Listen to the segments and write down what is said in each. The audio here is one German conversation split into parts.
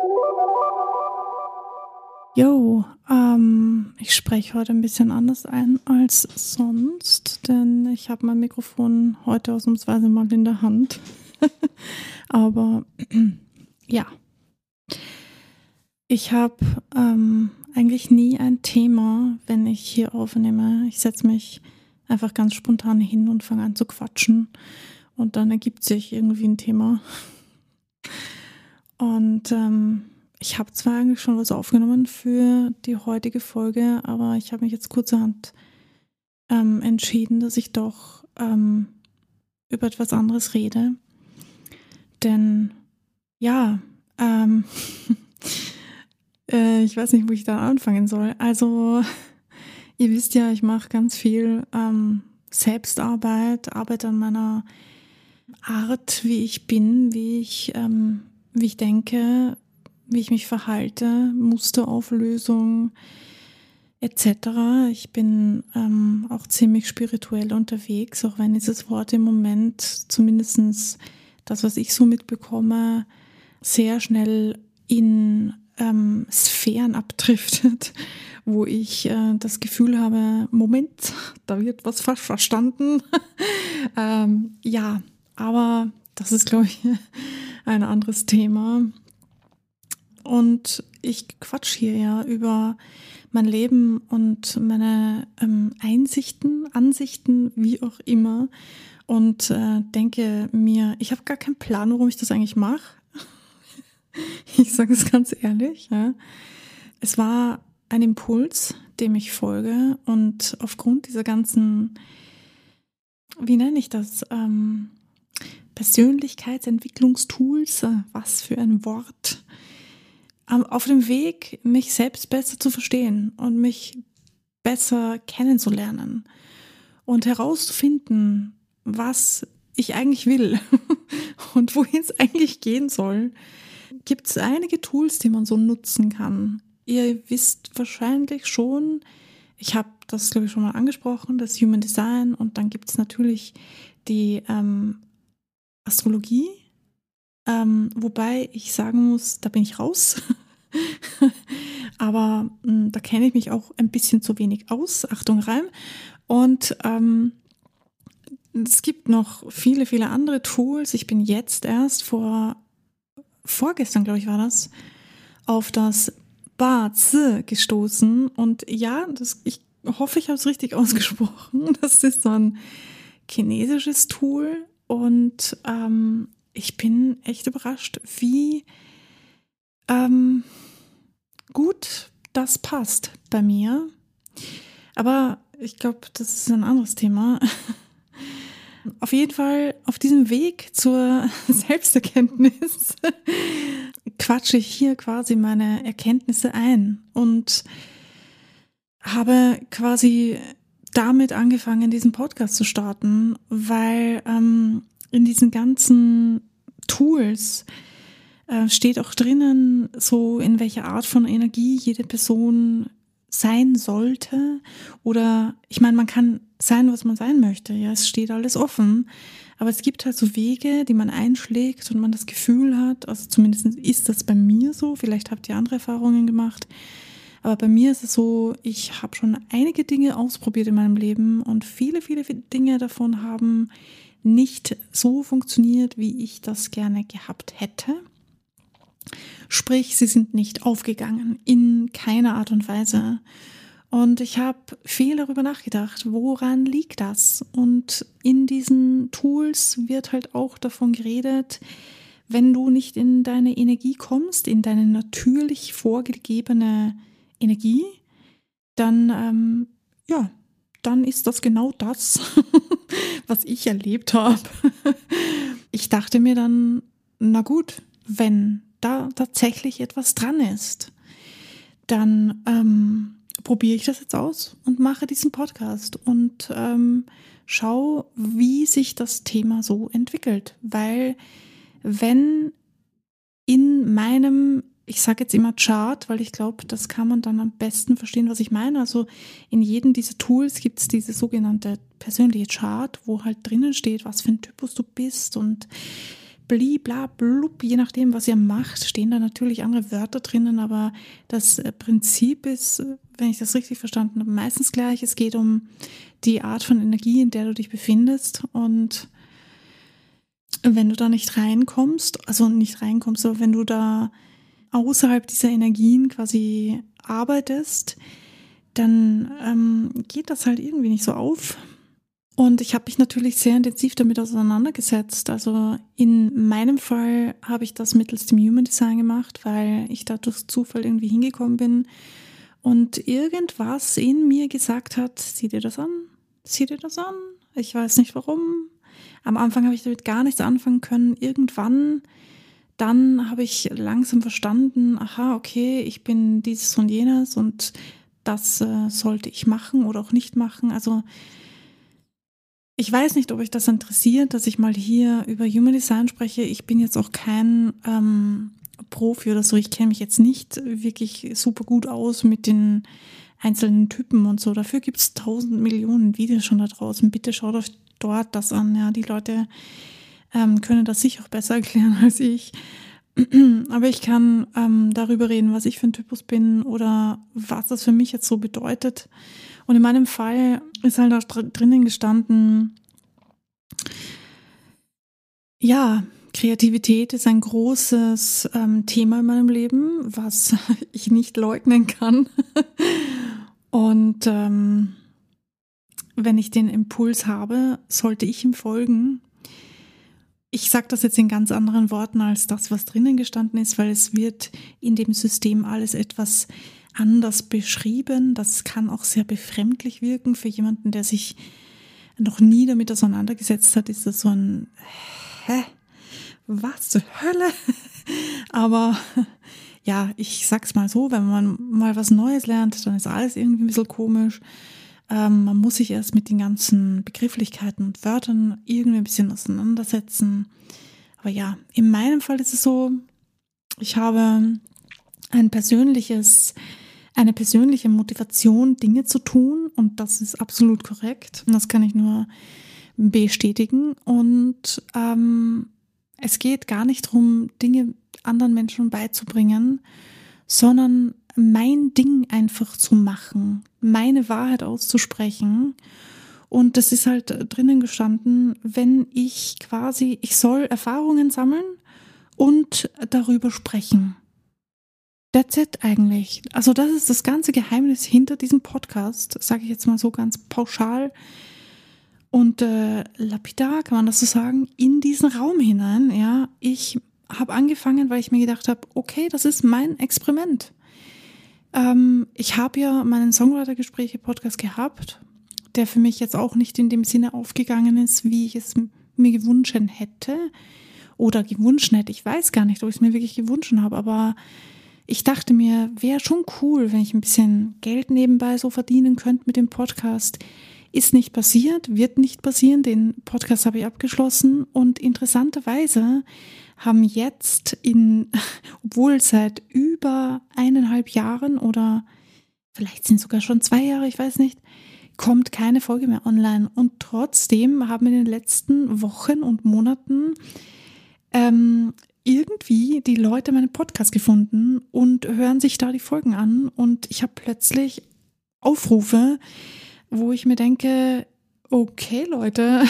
Jo, ich spreche heute ein bisschen anders ein als sonst, denn ich habe mein Mikrofon heute ausnahmsweise mal in der Hand. Aber ja, ich habe eigentlich nie ein Thema, wenn ich hier aufnehme. Ich setze mich einfach ganz spontan hin und fange an zu quatschen und dann ergibt sich irgendwie ein Thema. Und ich habe zwar eigentlich schon was aufgenommen für die heutige Folge, aber ich habe mich jetzt kurzerhand entschieden, dass ich doch über etwas anderes rede. Denn ja, ich weiß nicht, wo ich da anfangen soll. Also ihr wisst ja, ich mache ganz viel Selbstarbeit, arbeite an meiner Art, wie ich bin, wie ich denke, wie ich mich verhalte, Musterauflösung etc. Ich bin auch ziemlich spirituell unterwegs, auch wenn dieses Wort im Moment, zumindest das, was ich so mitbekomme, sehr schnell in Sphären abdriftet, wo ich das Gefühl habe, Moment, da wird was falsch verstanden. Ja, aber das ist, glaube ich, ein anderes Thema. Und ich quatsch hier ja über mein Leben und meine Einsichten, Ansichten, wie auch immer. Und denke mir, ich habe gar keinen Plan, warum ich das eigentlich mache. Ich sage es ganz ehrlich. Ja. Es war ein Impuls, dem ich folge. Und aufgrund dieser ganzen, wie nenne ich das, Persönlichkeitsentwicklungstools, was für ein Wort, auf dem Weg, mich selbst besser zu verstehen und mich besser kennenzulernen und herauszufinden, was ich eigentlich will und wohin es eigentlich gehen soll, gibt es einige Tools, die man so nutzen kann. Ihr wisst wahrscheinlich schon, ich habe das, glaube ich, schon mal angesprochen, das Human Design, und dann gibt es natürlich die Astrologie, wobei ich sagen muss, da bin ich raus. Aber da kenne ich mich auch ein bisschen zu wenig aus. Achtung, Reim. Und es gibt noch viele, viele andere Tools. Ich bin jetzt erst vorgestern, glaube ich, war das, auf das Ba-Zi gestoßen. Und ja, ich hoffe, ich habe es richtig ausgesprochen. Das ist so ein chinesisches Tool. Und ich bin echt überrascht, wie gut das passt bei mir. Aber ich glaube, das ist ein anderes Thema. Auf jeden Fall auf diesem Weg zur Selbsterkenntnis quatsche ich hier quasi meine Erkenntnisse ein und habe quasi damit angefangen, diesen Podcast zu starten, weil in diesen ganzen Tools steht auch drinnen, so in welcher Art von Energie jede Person sein sollte. Oder ich meine, man kann sein, was man sein möchte. Ja, es steht alles offen. Aber es gibt halt so Wege, die man einschlägt und man das Gefühl hat, also zumindest ist das bei mir so, vielleicht habt ihr andere Erfahrungen gemacht, aber bei mir ist es so, ich habe schon einige Dinge ausprobiert in meinem Leben und viele, viele Dinge davon haben nicht so funktioniert, wie ich das gerne gehabt hätte. Sprich, sie sind nicht aufgegangen, in keiner Art und Weise. Und ich habe viel darüber nachgedacht, woran liegt das? Und in diesen Tools wird halt auch davon geredet, wenn du nicht in deine Energie kommst, in deine natürlich vorgegebene Energie, dann, dann ist das genau das, was ich erlebt habe. Ich dachte mir dann, na gut, wenn da tatsächlich etwas dran ist, dann probiere ich das jetzt aus und mache diesen Podcast und schau, wie sich das Thema so entwickelt. Weil wenn in meinem, ich sage jetzt immer Chart, weil ich glaube, das kann man dann am besten verstehen, was ich meine. Also in jedem dieser Tools gibt es diese sogenannte persönliche Chart, wo halt drinnen steht, was für ein Typus du bist und bliblablub, je nachdem, was ihr macht, stehen da natürlich andere Wörter drinnen, aber das Prinzip ist, wenn ich das richtig verstanden habe, meistens gleich. Es geht um die Art von Energie, in der du dich befindest, und wenn du da nicht reinkommst, aber wenn du da außerhalb dieser Energien quasi arbeitest, dann geht das halt irgendwie nicht so auf. Und ich habe mich natürlich sehr intensiv damit auseinandergesetzt. Also in meinem Fall habe ich das mittels dem Human Design gemacht, weil ich da durch Zufall irgendwie hingekommen bin und irgendwas in mir gesagt hat, sieh dir das an, sieh dir das an. Ich weiß nicht warum. Am Anfang habe ich damit gar nichts anfangen können. Irgendwann, dann habe ich langsam verstanden, aha, okay, ich bin dieses und jenes und das sollte ich machen oder auch nicht machen. Also ich weiß nicht, ob euch das interessiert, dass ich mal hier über Human Design spreche. Ich bin jetzt auch kein Profi oder so. Ich kenne mich jetzt nicht wirklich super gut aus mit den einzelnen Typen und so. Dafür gibt es 1000 Millionen Videos schon da draußen. Bitte schaut euch dort das an. Ja, die Leute können das sicher auch besser erklären als ich. Aber ich kann darüber reden, was ich für ein Typus bin oder was das für mich jetzt so bedeutet. Und in meinem Fall ist halt auch drinnen gestanden, ja, Kreativität ist ein großes Thema in meinem Leben, was ich nicht leugnen kann. Und wenn ich den Impuls habe, sollte ich ihm folgen. Ich sage das jetzt in ganz anderen Worten als das, was drinnen gestanden ist, weil es wird in dem System alles etwas anders beschrieben. Das kann auch sehr befremdlich wirken für jemanden, der sich noch nie damit auseinandergesetzt hat. Ist das so ein, was zur Hölle? Aber ja, ich sag's mal so, wenn man mal was Neues lernt, dann ist alles irgendwie ein bisschen komisch. Man muss sich erst mit den ganzen Begrifflichkeiten und Wörtern irgendwie ein bisschen auseinandersetzen. Aber ja, in meinem Fall ist es so, ich habe eine persönliche Motivation, Dinge zu tun, und das ist absolut korrekt. Und das kann ich nur bestätigen. Und es geht gar nicht darum, Dinge anderen Menschen beizubringen, sondern mein Ding einfach zu machen, meine Wahrheit auszusprechen. Und das ist halt drinnen gestanden, wenn ich soll Erfahrungen sammeln und darüber sprechen. That's it eigentlich. Also das ist das ganze Geheimnis hinter diesem Podcast, sage ich jetzt mal so ganz pauschal und lapidar, kann man das so sagen, in diesen Raum hinein. Ja, ich habe angefangen, weil ich mir gedacht habe, okay, das ist mein Experiment. Ich habe ja meinen Songwriter-Gespräche-Podcast gehabt, der für mich jetzt auch nicht in dem Sinne aufgegangen ist, wie ich es mir gewünscht hätte. Oder gewünscht hätte. Ich weiß gar nicht, ob ich es mir wirklich gewünscht habe, aber ich dachte mir, wäre schon cool, wenn ich ein bisschen Geld nebenbei so verdienen könnte mit dem Podcast. Ist nicht passiert, wird nicht passieren. Den Podcast habe ich abgeschlossen und interessanterweise haben jetzt obwohl seit über 1,5 Jahren oder vielleicht sind sogar schon 2 Jahre, ich weiß nicht, kommt keine Folge mehr online. Und trotzdem haben in den letzten Wochen und Monaten irgendwie die Leute meinen Podcast gefunden und hören sich da die Folgen an. Und ich habe plötzlich Aufrufe, wo ich mir denke, okay Leute,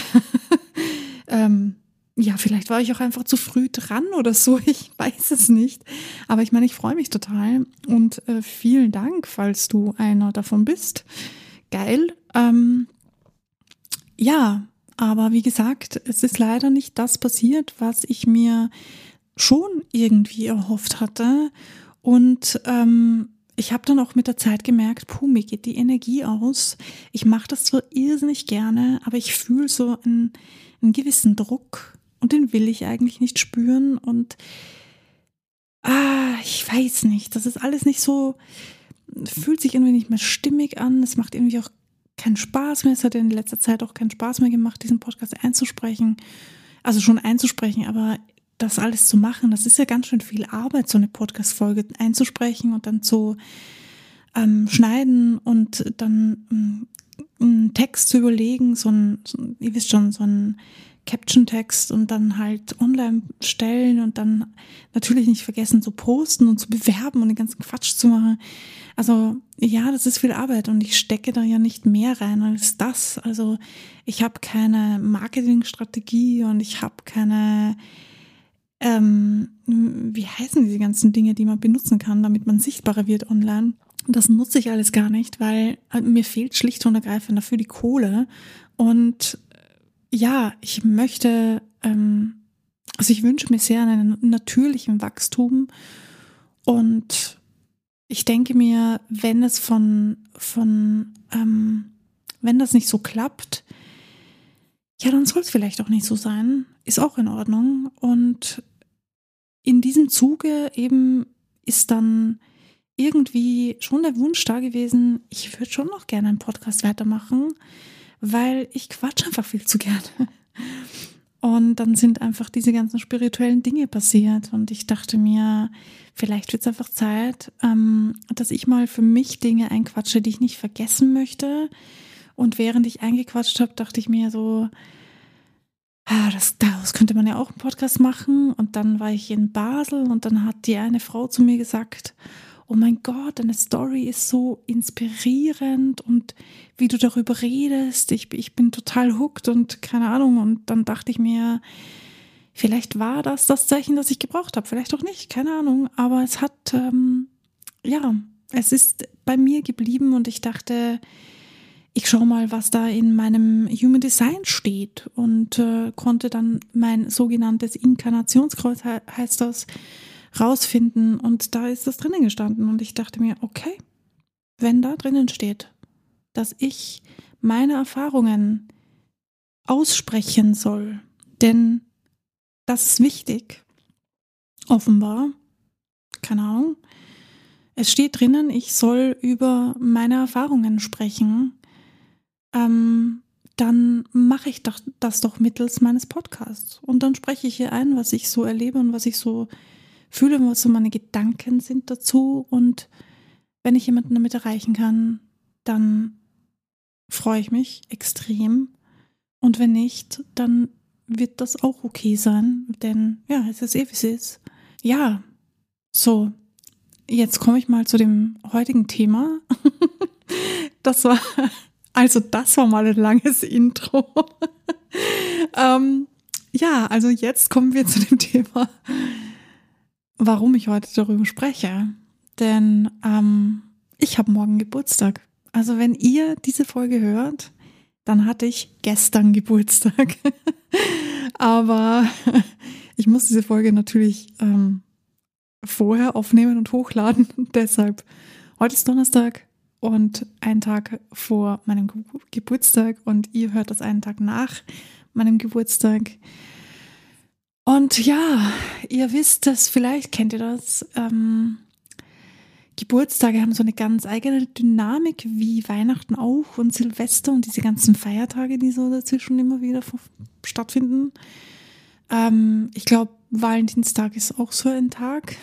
ja, vielleicht war ich auch einfach zu früh dran oder so, ich weiß es nicht. Aber ich meine, ich freue mich total und vielen Dank, falls du einer davon bist. Geil. Ja, aber wie gesagt, es ist leider nicht das passiert, was ich mir schon irgendwie erhofft hatte. Und ich habe dann auch mit der Zeit gemerkt, mir geht die Energie aus. Ich mache das zwar irrsinnig gerne, aber ich fühle so einen gewissen Druck. Und den will ich eigentlich nicht spüren und ich weiß nicht, das ist alles nicht so, fühlt sich irgendwie nicht mehr stimmig an, es macht irgendwie auch keinen Spaß mehr, es hat in letzter Zeit auch keinen Spaß mehr gemacht, diesen Podcast einzusprechen, also schon einzusprechen, aber das alles zu machen, das ist ja ganz schön viel Arbeit, so eine Podcast-Folge einzusprechen und dann zu schneiden und dann einen Text zu überlegen, ihr wisst schon, so ein Caption-Text und dann halt online stellen und dann natürlich nicht vergessen zu posten und zu bewerben und den ganzen Quatsch zu machen. Also ja, das ist viel Arbeit und ich stecke da ja nicht mehr rein als das. Also ich habe keine Marketingstrategie und ich habe keine, wie heißen diese ganzen Dinge, die man benutzen kann, damit man sichtbarer wird online. Das nutze ich alles gar nicht, weil mir fehlt schlicht und ergreifend dafür die Kohle. Und ja, ich möchte, also ich wünsche mir sehr einen natürlichen Wachstum und ich denke mir, wenn es wenn das nicht so klappt, ja, dann soll es vielleicht auch nicht so sein. Ist auch in Ordnung. Und in diesem Zuge eben ist dann irgendwie schon der Wunsch da gewesen, ich würde schon noch gerne einen Podcast weitermachen, weil ich quatsch einfach viel zu gerne. Und dann sind einfach diese ganzen spirituellen Dinge passiert und ich dachte mir, vielleicht wird es einfach Zeit, dass ich mal für mich Dinge einquatsche, die ich nicht vergessen möchte. Und während ich eingequatscht habe, dachte ich mir so, daraus könnte man ja auch einen Podcast machen. Und dann war ich in Basel und dann hat die eine Frau zu mir gesagt, oh mein Gott, deine Story ist so inspirierend und wie du darüber redest, ich bin total hooked und keine Ahnung. Und dann dachte ich mir, vielleicht war das Zeichen, das ich gebraucht habe, vielleicht auch nicht, keine Ahnung. Aber es hat, es ist bei mir geblieben und ich dachte, ich schaue mal, was da in meinem Human Design steht und konnte dann mein sogenanntes Inkarnationskreuz, heißt das, rausfinden und da ist das drinnen gestanden und ich dachte mir, okay, wenn da drinnen steht, dass ich meine Erfahrungen aussprechen soll, denn das ist wichtig, offenbar, keine Ahnung, es steht drinnen, ich soll über meine Erfahrungen sprechen, dann mache ich das doch mittels meines Podcasts und dann spreche ich hier ein, was ich so erlebe und was ich so fühle, was so meine Gedanken sind dazu und wenn ich jemanden damit erreichen kann, dann freue ich mich extrem und wenn nicht, dann wird das auch okay sein, denn ja, es ist wie es ist. Ja, so, jetzt komme ich mal zu dem heutigen Thema. Das war mal ein langes Intro. Also jetzt kommen wir zu dem Thema, warum ich heute darüber spreche. Denn ich habe morgen Geburtstag. Also wenn ihr diese Folge hört, dann hatte ich gestern Geburtstag. Aber ich muss diese Folge natürlich vorher aufnehmen und hochladen. Deshalb, heute ist Donnerstag und ein Tag vor meinem Geburtstag und ihr hört das einen Tag nach meinem Geburtstag. Und ja, ihr wisst das, vielleicht kennt ihr das. Geburtstage haben so eine ganz eigene Dynamik, wie Weihnachten auch und Silvester und diese ganzen Feiertage, die so dazwischen immer wieder stattfinden. Ich glaube, Valentinstag ist auch so ein Tag.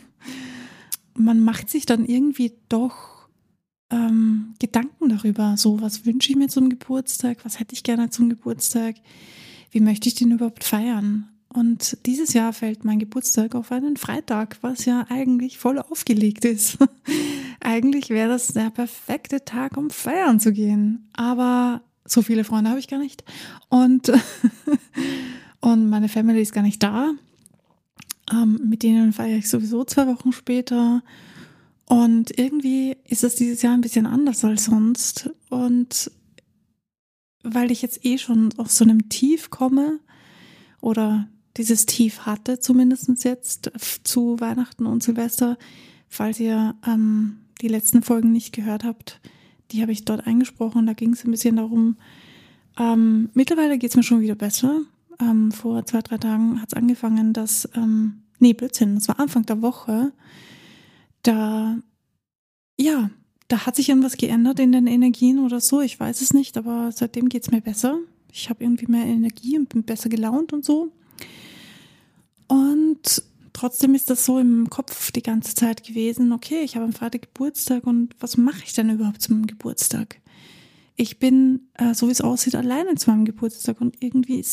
Man macht sich dann irgendwie doch Gedanken darüber, so was wünsche ich mir zum Geburtstag, was hätte ich gerne zum Geburtstag, wie möchte ich den überhaupt feiern? Und dieses Jahr fällt mein Geburtstag auf einen Freitag, was ja eigentlich voll aufgelegt ist. Eigentlich wäre das der perfekte Tag, um feiern zu gehen. Aber so viele Freunde habe ich gar nicht. Und meine Family ist gar nicht da. Mit denen feiere ich sowieso 2 Wochen später. Und irgendwie ist es dieses Jahr ein bisschen anders als sonst. Und weil ich jetzt schon aus so einem Tief komme oder dieses Tief hatte, zumindest jetzt zu Weihnachten und Silvester, falls ihr die letzten Folgen nicht gehört habt, die habe ich dort eingesprochen. Da ging es ein bisschen darum, mittlerweile geht es mir schon wieder besser. Vor 2-3 Tagen hat es angefangen, dass, Blödsinn, das war Anfang der Woche, da hat sich irgendwas geändert in den Energien oder so, ich weiß es nicht, aber seitdem geht es mir besser. Ich habe irgendwie mehr Energie und bin besser gelaunt und so. Und trotzdem ist das so im Kopf die ganze Zeit gewesen, okay, ich habe am Freitag Geburtstag und was mache ich denn überhaupt zum Geburtstag? Ich bin, so wie es aussieht, alleine zu meinem Geburtstag und irgendwie ist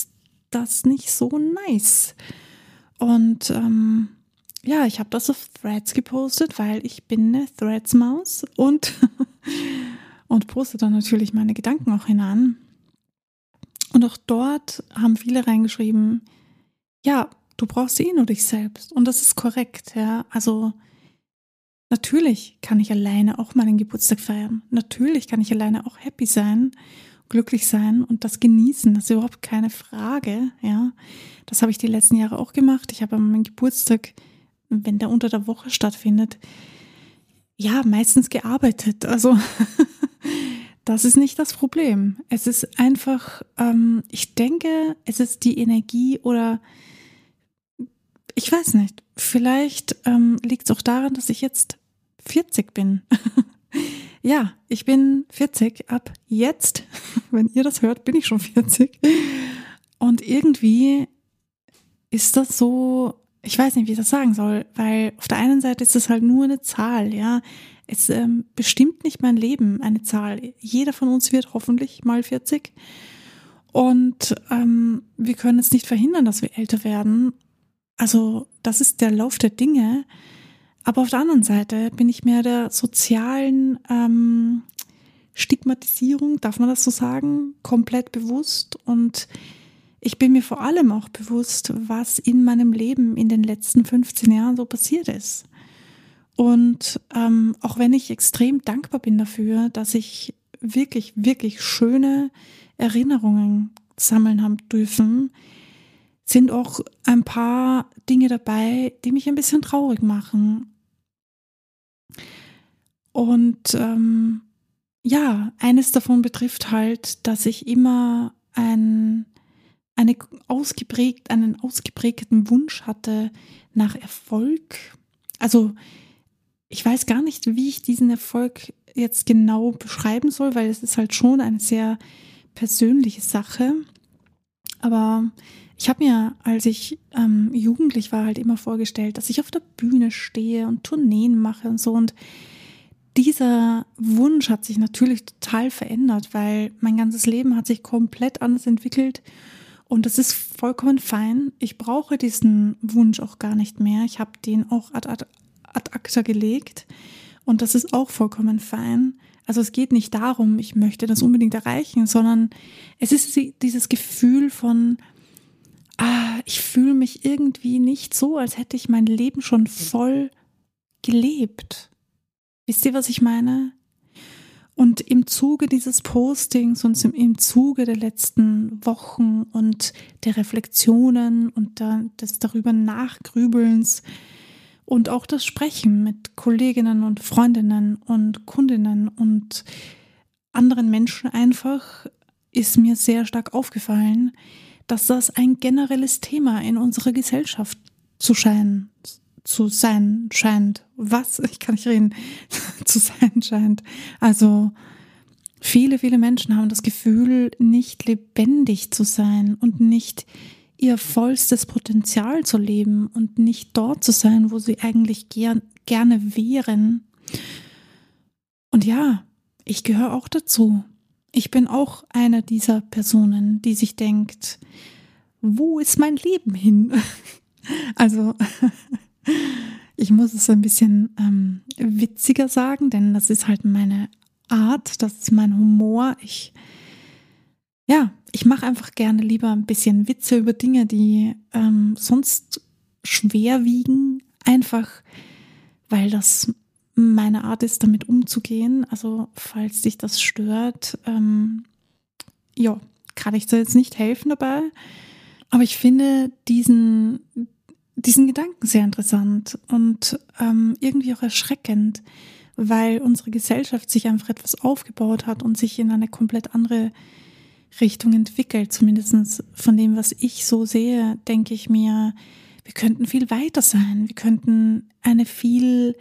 das nicht so nice. Und ja, ich habe das auf Threads gepostet, weil ich bin eine Threads-Maus und poste dann natürlich meine Gedanken auch hinein. Und auch dort haben viele reingeschrieben, ja, du brauchst nur dich selbst. Und das ist korrekt, ja. Also natürlich kann ich alleine auch meinen Geburtstag feiern. Natürlich kann ich alleine auch happy sein, glücklich sein und das genießen. Das ist überhaupt keine Frage, ja. Das habe ich die letzten Jahre auch gemacht. Ich habe an meinem Geburtstag, wenn der unter der Woche stattfindet, ja, meistens gearbeitet. Also das ist nicht das Problem. Es ist einfach, ich denke, es ist die Energie oder ich weiß nicht, vielleicht liegt es auch daran, dass ich jetzt 40 bin. Ja, ich bin 40. Ab jetzt, wenn ihr das hört, bin ich schon 40. Und irgendwie ist das so, ich weiß nicht, wie ich das sagen soll, weil auf der einen Seite ist es halt nur eine Zahl, ja. Es bestimmt nicht mein Leben, eine Zahl. Jeder von uns wird hoffentlich mal 40. Und wir können es nicht verhindern, dass wir älter werden. Also das ist der Lauf der Dinge. Aber auf der anderen Seite bin ich mir der sozialen Stigmatisierung, darf man das so sagen, komplett bewusst. Und ich bin mir vor allem auch bewusst, was in meinem Leben in den letzten 15 Jahren so passiert ist. Und auch wenn ich extrem dankbar bin dafür, dass ich wirklich, wirklich schöne Erinnerungen sammeln haben dürfen, sind auch ein paar Dinge dabei, die mich ein bisschen traurig machen. Und ja, eines davon betrifft halt, dass ich immer einen ausgeprägten Wunsch hatte nach Erfolg. Also ich weiß gar nicht, wie ich diesen Erfolg jetzt genau beschreiben soll, weil es ist halt schon eine sehr persönliche Sache. Aber ich habe mir, als ich jugendlich war, halt immer vorgestellt, dass ich auf der Bühne stehe und Tourneen mache und so. Und dieser Wunsch hat sich natürlich total verändert, weil mein ganzes Leben hat sich komplett anders entwickelt. Und das ist vollkommen fein. Ich brauche diesen Wunsch auch gar nicht mehr. Ich habe den auch ad acta gelegt. Und das ist auch vollkommen fein. Also es geht nicht darum, ich möchte das unbedingt erreichen, sondern es ist dieses Gefühl von, ich fühle mich irgendwie nicht so, als hätte ich mein Leben schon voll gelebt. Wisst ihr, was ich meine? Und im Zuge dieses Postings und im Zuge der letzten Wochen und der Reflexionen und des darüber Nachgrübelns und auch das Sprechen mit Kolleginnen und Freundinnen und Kundinnen und anderen Menschen einfach ist mir sehr stark aufgefallen, dass das ein generelles Thema in unserer Gesellschaft zu sein scheint. Was? Ich kann nicht reden. Zu sein scheint. Also viele, viele Menschen haben das Gefühl, nicht lebendig zu sein und nicht ihr vollstes Potenzial zu leben und nicht dort zu sein, wo sie eigentlich gerne wären. Und ja, ich gehöre auch dazu. Ich bin auch eine dieser Personen, die sich denkt, wo ist mein Leben hin? Also ich muss es ein bisschen witziger sagen, denn das ist halt meine Art, das ist mein Humor. Ich mache einfach gerne lieber ein bisschen Witze über Dinge, die sonst schwer wiegen, einfach weil das meine Art ist, damit umzugehen. Also falls dich das stört, kann ich dir jetzt nicht helfen dabei. Aber ich finde diesen Gedanken sehr interessant und irgendwie auch erschreckend, weil unsere Gesellschaft sich einfach etwas aufgebaut hat und sich in eine komplett andere Richtung entwickelt. Zumindest von dem, was ich so sehe, denke ich mir, wir könnten viel weiter sein. Wir könnten eine viel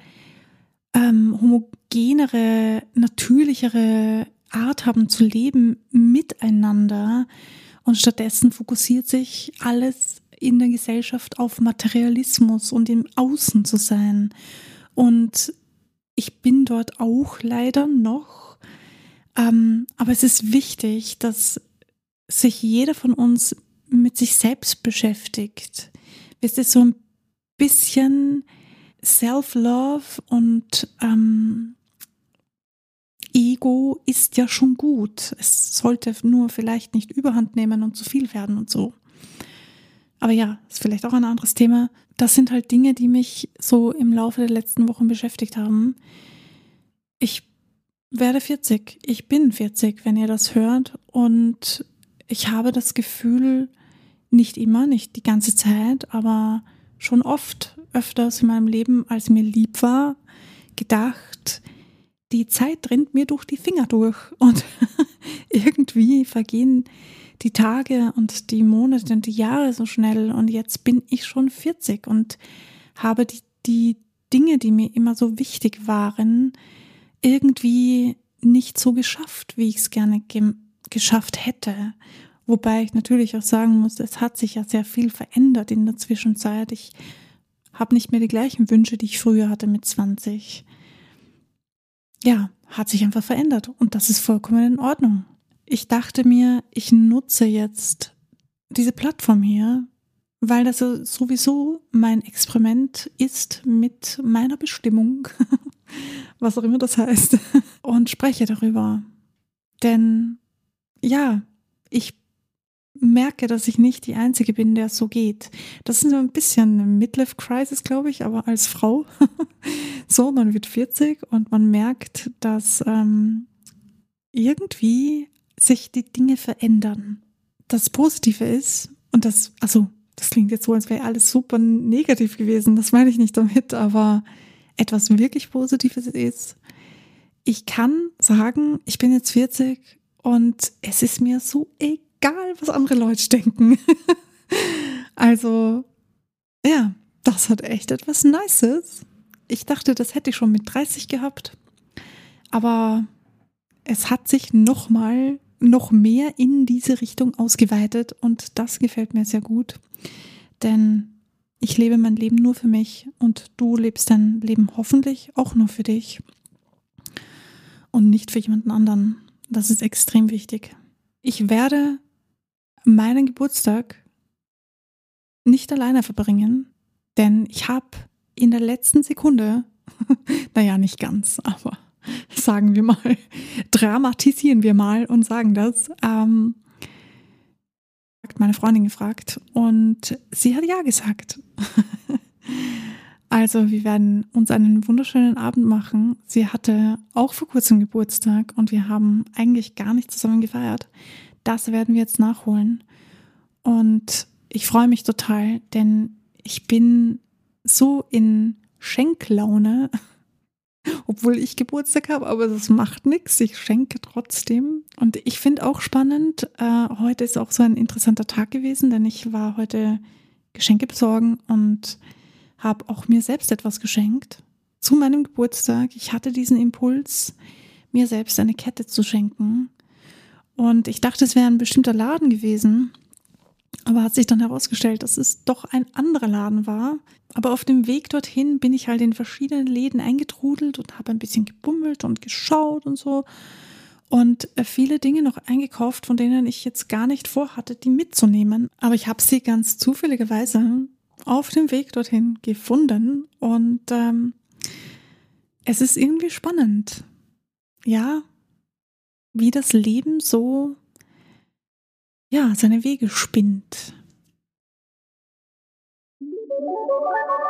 homogenere, natürlichere Art haben zu leben miteinander. Und stattdessen fokussiert sich alles in der Gesellschaft auf Materialismus und im Außen zu sein. Und ich bin dort auch leider noch. Aber es ist wichtig, dass sich jeder von uns mit sich selbst beschäftigt. Wisst ihr, so ein bisschen Self-Love und Ego ist ja schon gut. Es sollte nur vielleicht nicht überhand nehmen und zu viel werden und so. Aber ja, ist vielleicht auch ein anderes Thema. Das sind halt Dinge, die mich so im Laufe der letzten Wochen beschäftigt haben. Ich werde 40. Ich bin 40, wenn ihr das hört. Und ich habe das Gefühl, nicht immer, nicht die ganze Zeit, aber schon öfters in meinem Leben, als mir lieb war, gedacht, die Zeit rennt mir durch die Finger durch und irgendwie vergehen die Tage und die Monate und die Jahre so schnell und jetzt bin ich schon 40 und habe die Dinge, die mir immer so wichtig waren, irgendwie nicht so geschafft, wie ich es gerne geschafft hätte. Wobei ich natürlich auch sagen muss, es hat sich ja sehr viel verändert in der Zwischenzeit. Ich habe nicht mehr die gleichen Wünsche, die ich früher hatte mit 20. Ja, hat sich einfach verändert und das ist vollkommen in Ordnung. Ich dachte mir, ich nutze jetzt diese Plattform hier, weil das sowieso mein Experiment ist mit meiner Bestimmung, was auch immer das heißt, und spreche darüber. Denn ja, ich merke, dass ich nicht die Einzige bin, der es so geht. Das ist so ein bisschen eine Midlife-Crisis, glaube ich, aber als Frau. So, man wird 40 und man merkt, dass irgendwie sich die Dinge verändern. Das Positive ist, und das klingt jetzt so, als wäre alles super negativ gewesen, das meine ich nicht damit, aber etwas wirklich Positives ist, ich kann sagen, ich bin jetzt 40 und es ist mir so egal, was andere Leute denken. Also, ja, das hat echt etwas Nices. Ich dachte, das hätte ich schon mit 30 gehabt, aber es hat sich noch mehr in diese Richtung ausgeweitet und das gefällt mir sehr gut, denn ich lebe mein Leben nur für mich und du lebst dein Leben hoffentlich auch nur für dich und nicht für jemanden anderen. Das ist extrem wichtig. Ich werde meinen Geburtstag nicht alleine verbringen, denn ich habe in der letzten Sekunde, naja, nicht ganz, aber sagen wir mal, dramatisieren wir mal und sagen das, meine Freundin gefragt und sie hat ja gesagt. Also wir werden uns einen wunderschönen Abend machen. Sie hatte auch vor kurzem Geburtstag und wir haben eigentlich gar nicht zusammen gefeiert. Das werden wir jetzt nachholen und ich freue mich total, denn ich bin so in Schenklaune, obwohl ich Geburtstag habe, aber das macht nichts. Ich schenke trotzdem. Und ich finde auch spannend, heute ist auch so ein interessanter Tag gewesen, denn ich war heute Geschenke besorgen und habe auch mir selbst etwas geschenkt zu meinem Geburtstag. Ich hatte diesen Impuls, mir selbst eine Kette zu schenken. Und ich dachte, es wäre ein bestimmter Laden gewesen. Aber hat sich dann herausgestellt, dass es doch ein anderer Laden war. Aber auf dem Weg dorthin bin ich halt in verschiedenen Läden eingetrudelt und habe ein bisschen gebummelt und geschaut und so. Und viele Dinge noch eingekauft, von denen ich jetzt gar nicht vorhatte, die mitzunehmen. Aber ich habe sie ganz zufälligerweise auf dem Weg dorthin gefunden. Und es ist irgendwie spannend. Ja, wie das Leben so seine Wege spinnt.